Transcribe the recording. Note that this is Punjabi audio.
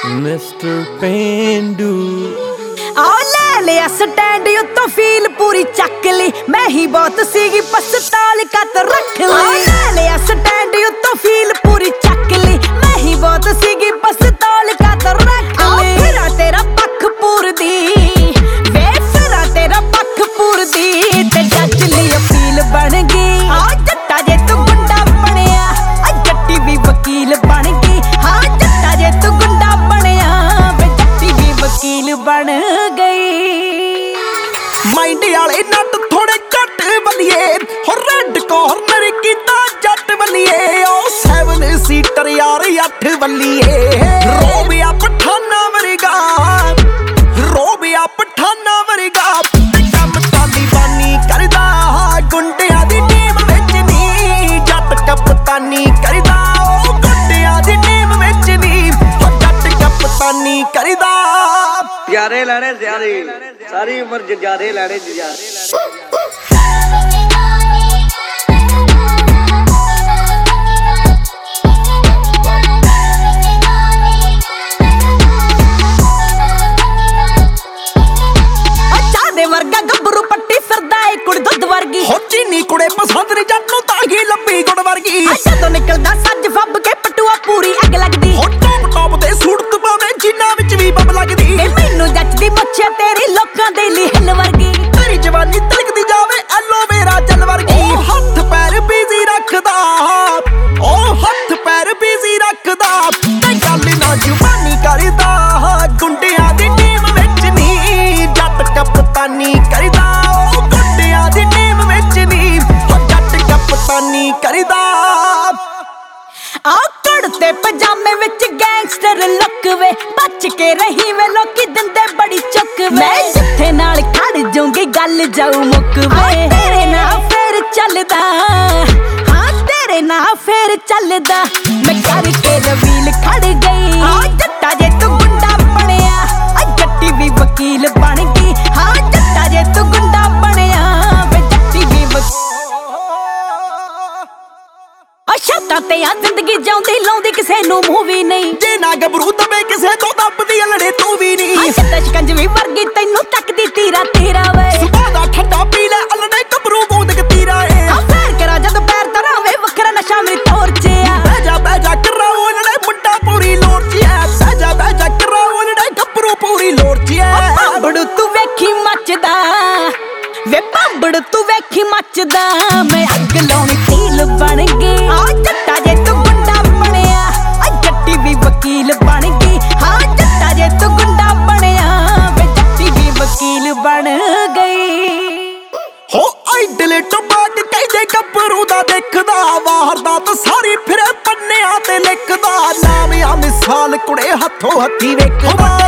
ਮਿਸਟਰ ਪੇਂਡੂ ਆ ਲੈ ਲਿਆ ਸਟੈਂਡ ਉੱਤੋਂ ਫੀਲ ਪੂਰੀ ਚੱਕ ਲਈ। ਮੈਂ ਹੀ ਬਹੁਤ ਸੀਗੀ ਪਸਤਾਲ ਕੱਤ ਰੱਖ ਲਈ। ਲੈ ਲਿਆ ਸਟੈਂਡ ਉੱਤੋਂ ਫੀਲ ਪੂਰੀ ਚੱਕ ਲਈ। ਮੈਂ ਹੀ ਬਹੁਤ ਸੀਗੀ ਪਸਤਾਲ ਕੱਤ ਰੱਖ ਲਈ। ਫਿਰਾਂ ਤੇਰਾ ਪੱਖ ਪੂਰਦੀ ਵੇ, ਫਿਰਾਂ ਤੇਰਾ ਪੱਖ ਪੂਰਦੀ ਤੇ ਜੱਜ ਲਈ ਅਪੀਲ ਬਣ ਗਈ। ਆ ਜੱਟਾ ਜੇ ਤੂੰ ਗੁੰਡਾ ਬਣਿਆ, ਆ ਜੱਟੀ ਵੀ ਵਕੀਲ ਬਣ ਗਈ। ਹਾਂ ਜੱਟਾ ਜੇ ਤੂੰ ਗੁੰਡਾ ਬਣਿਆ ਵੇ, ਜੱਟੀ ਵੀ ਵਕੀਲ ਬਣ ਗਈ। ਮਾਈਂਡ ਵਾਲੇ ਨੱਟ ਥੋੜੇ ਘੱਟ ਬੱਲੀਏ, ਹੋ ਰੈੱਡ ਕਾਰਨਰ ਕੀਤਾ ਜੱਟ ਬੱਲੀਏ। ਉਹ 7 ਸੀਟਰ ਯਾਰ 8 ਬੱਲੀਏ। ਰੋਬਿਆ ਪਠਾਨਾ ਵਰਗਾ, ਰੋਬਿਆ ਪਠਾਨਾ ਵਰਗਾ ਤੇ ਕੰਮ ਤਾਲੀਬਾਨੀ ਕਰਦਾ। ਗੁੰਡਿਆਂ ਦੀ ਟੀਮ ਵਿੱਚ ਨੀ ਜੱਟ ਕਪਤਾਨੀ ਕਰਦਾ। ਉਹ ਗੁੰਡਿਆਂ ਦੀ ਟੀਮ ਵਿੱਚ ਨੀ ਜੱਟ ਕਪਤਾਨੀ ਕਰਦਾ। ਨਜ਼ਾਰੇ ਲੈਣੇ ਨਜ਼ਾਰੇ, ਸਾਰੀ ਉਮਰ ਨਜ਼ਾਰੇ ਲੈਣੇ ਨਜ਼ਾਰੇ। ਵਰਗਾ ਗੱਭਰੂ ਪੱਟੀ ਫਿਰਦਾ ਏ ਕੁੜੀ ਦੁੱਧ ਵਰਗੀ। ਹੋ ਚੀਨੀ ਕੁੜੇ ਪਸੰਦ ਨੀ ਜੱਟ ਨੂੰ ਤਾਂ ਹੀ ਲੱਭੀ ਗੁੜ ਵਰਗੀ। ਜਦੋਂ ਨਿਕਲਦਾ ਸੱਜ ਫੱਬ ਕੇ ਪਟੂਆ ਪੂਰੀ ਅੱਗ ਲੱਗਦੀ। ਹੋ ਟੌਪ ਟੌਪ ਤੇ ਸੂਟ ਤਪਾਵੇ ਜਿੰਨਾ ਵਿੱਚ ਵੀ ਬੱਬ ਲੱਗਦੀ। ਤੇ ਮੈਨੂੰ ਜੱਚਦੀ ਮੁੱਛੇ ਤੇਰੀ ਲੋਕਾਂ ਦੇ ਲਈ ਹਿੱਲ ਵਰਗੀ। ਤੇਰੀ ਜਵਾਨੀ ਤਲਕਦੀ ਜਾਵੇ ਐਲੋਵੇਰਾ ਜਲ ਵਰਗੀ। ਉਹ ਹੱਥ ਪੈਰ ਬਿਜ਼ੀ ਰੱਖਦਾ, ਉਹ ਹੱਥ ਪੈਰ ਬਿਜ਼ੀ ਰੱਖਦਾ ਤੇ ਗੱਲ ਨਾ ਜਵਾਨੀ ਕਰਦਾ। ਗੁੰਡਿਆਂ ਦੀ ਟੀਮ ਵਿੱਚ ਨੀ ਜੱਟ ਕਪਤਾਨੀ ਕਰਦਾ। ਉਹ ਗੁੰਡਿਆਂ ਦੀ ਟੀਮ ਵਿੱਚ ਨੀ ਜੱਟ ਕਪਤਾਨੀ ਕਰਦਾ। ਆ ਕੁੜਤੇ ਪਜਾਮੇ ਵਿੱਚ ਗੈਂਗਸਟਰ ਲੁੱਕ ਵੇ, ਬਚ ਕੇ ਰਹੀ ਵੇ ਲੋਕੀ ਦਿੰਦੇ ਬੜੀ ਚੁੱਕ ਵੇ। ਮੈਂ ਜਿੱਥੇ ਨਾਲ ਖੜ ਜਾਊਂਗੀ ਗੱਲ ਜਾਊ ਮੁੱਕ ਵੇ। ਤੇਰੇ ਨਾਲ ਫੇਰ ਚੱਲਦਾ, ਹਾਂ ਤੇਰੇ ਨਾਲ ਫੇਰ ਚੱਲਦਾ। ਮੈਂ ਕਰਕੇ ਰਵੀਲ ਖੜ ਗਈ। ਆ ਜੱਟਾ ਜੇ ਤੂੰ ਗੁੰਡਾ ਬਣਿਆ, ਆ ਜੱਟੀ ਵੀ ਵਕੀਲ ਬਣ ਗਈ। ਹਾਂ ਜੱਟਾ ਜੇ ਤੂੰ ਗੁੰਡਾ ਬਣਿਆ ਵੇ, ਜੱਟੀ ਵੀ ਸ਼ਰਤਾਂ ਤੇ ਆ ਜ਼ਿੰਦਗੀ ਜਿਉਂਦੀ ਲਾਉਂਦੀ ਕਿਸੇ ਨੂੰ ਮੂਵੀ ਨਹੀਂ। ਜੇ ਨਾ ਗੱਭਰੂ ਦਵੇ ਕਿਸੇ ਤੋਂ ਦੱਬਦੀ ਅਲੜੇ ਤੂੰ ਵੀ ਨਹੀਂ। ਸਿੱਧਾ ਸ਼ਿਕੰਜਵੀ ਵਰਗੀ ਤੈਨੂੰ ਤੱਕਦੀ ਤੀਰਾ ਤੀਰਾ ਵੇ। ਸੁਭਾ ਦਾ ਠੰਡਾ ਪੀ ਲੈ ਅਲੜੇ ਗੱਭਰੂ ਗੋਦ ਕਤੀਰਾ ਏ। ਆ ਫੇਰ ਕਰਾ ਜਦ ਪੈਰ ਤਰਾਵੇ ਵੱਖਰਾ ਨਸ਼ਾ ਮੇਰੀ ਤੋਰ ਚ ਆ। ਬਹਿ ਜਾ ਕਰਾਓ ਅਲੜੇ ਮੁੰਡਾ ਪੂਰੀ ਲੋੜ ਚ ਐ। ਬਹਿ ਜਾ ਕਰਾਓ ਅਲੜੇ ਗੱਭਰੂ ਪੂਰੀ ਲੋੜ ਚ ਐ। ਬੰਬੜ ਤੂੰ ਵੇਖੀ ਮੱਚਦਾ ਵੇ, ਬੰਬੜ ਤੂੰ ਵੇਖੀ ਮੱਚਦਾ। ਮੈਂ ਅੱਗ ਲਾਉਣੀ ਤੀਲ ਬਣ ਗਈ। ਆ ਜੱਟਾ ਜੇ ਤੂੰ ਗੁੰਡਾ ਬਣਿਆ, ਆ ਜੱਟੀ ਵੀ ਵਕੀਲ ਬਣ ਗਈ। ਹਾਂ ਜੱਟਾ ਜੇ ਤੂੰ ਗੁੰਡਾ ਬਣਿਆ ਵੇ, ਜੱਟੀ ਵੀ ਵਕੀਲ ਬਣ ਗਈ। ਹੋ ਆਈਡਲੇ ਤੋਂ ਬਾਅਦ ਕਹਿੰਦੇ ਗੱਭਰੂ ਦਾ ਦੇਖਦਾ। ਵਾਰਦਾਤ ਸਾਰੀ ਫਿਰੇ ਪੰਨਿਆਂ ਤੇ ਲਿਖਦਾ। ਨਾਮ ਆ ਮਿਸਾਲ ਕੁੜੇ ਹੱਥੋਂ ਹੱਥੀ ਵੇਖਦਾ।